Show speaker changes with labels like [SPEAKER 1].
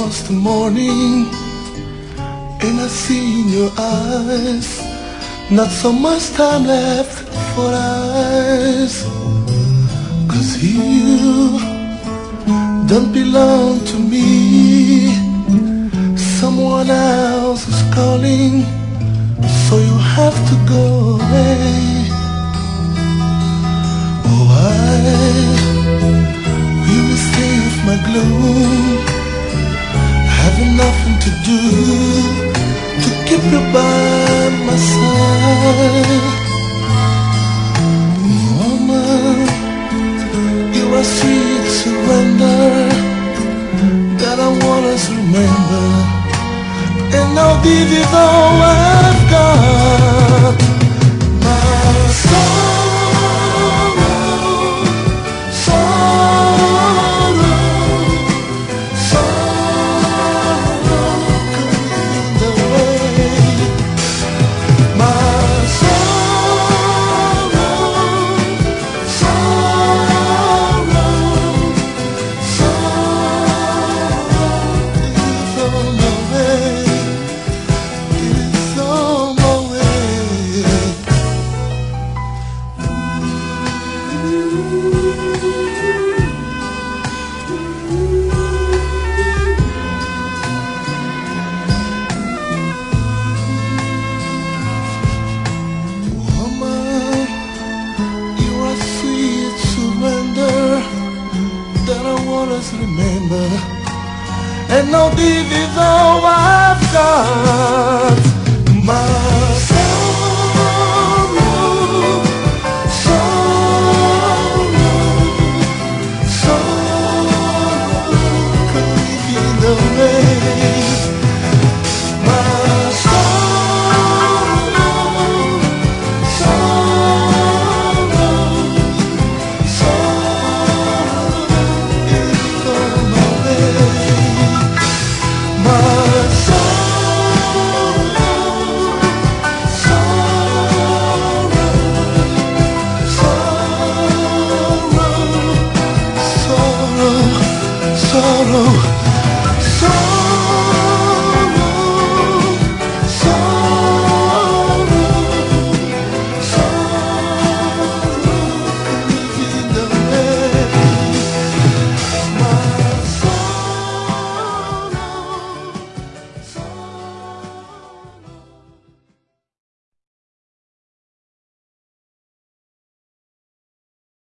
[SPEAKER 1] almost the morning, and I see in your eyes not so much time left for us. 'Cause you don't belong to me. Someone else is calling, so you have to go away. Oh, I will stay with my gloom, having nothing to do to keep you by my side. Woman, you are sweet surrender that I want us to remember, and I'll give you all I've got. My sorrow, sorrow, sorrow coming the way. My sorrow, sorrow, sorrow is on the way. It's on the way. Woman, you are sweet surrender that I want us to remember, and I'll give you all I've got.